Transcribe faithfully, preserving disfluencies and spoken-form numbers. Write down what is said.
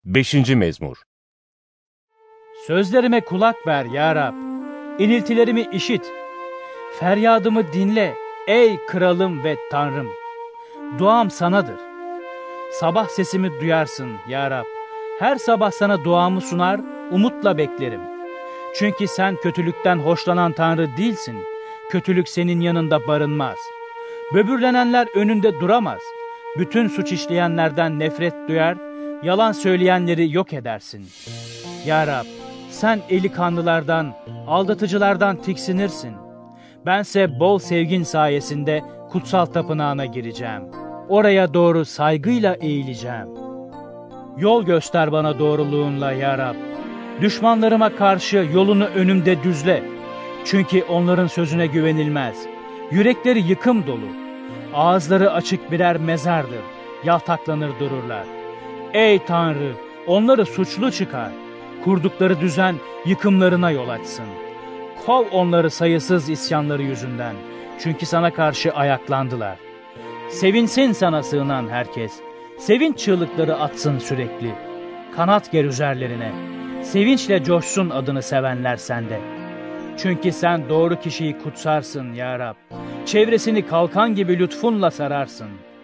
beşinci Mezmur. Sözlerime kulak ver ya Rab, iniltilerimi işit. Feryadımı dinle ey kralım ve Tanrım. Duam sanadır. Sabah sesimi duyarsın ya Rab. Her sabah sana duamı sunar, umutla beklerim. Çünkü sen kötülükten hoşlanan Tanrı değilsin. Kötülük senin yanında barınmaz. Böbürlenenler önünde duramaz. Bütün suç işleyenlerden nefret duyar, yalan söyleyenleri yok edersin. Ya Rab, sen eli kanlılardan, aldatıcılardan tiksinirsin. Bense bol sevgin sayesinde kutsal tapınağına gireceğim. Oraya doğru saygıyla eğileceğim. Yol göster bana doğruluğunla ya Rab. Düşmanlarıma karşı yolunu önümde düzle. Çünkü onların sözüne güvenilmez. Yürekleri yıkım dolu. Ağızları açık birer mezardır. Yaltaklanır dururlar. Ey Tanrı, onları suçlu çıkar. Kurdukları düzen yıkımlarına yol açsın. Kov onları sayısız isyanları yüzünden. Çünkü sana karşı ayaklandılar. Sevinsin sana sığınan herkes. Sevinç çığlıkları atsın sürekli. Kanat ger üzerlerine. Sevinçle coşsun adını sevenler sende. Çünkü sen doğru kişiyi kutsarsın ya Rab. Çevresini kalkan gibi lütfunla sararsın.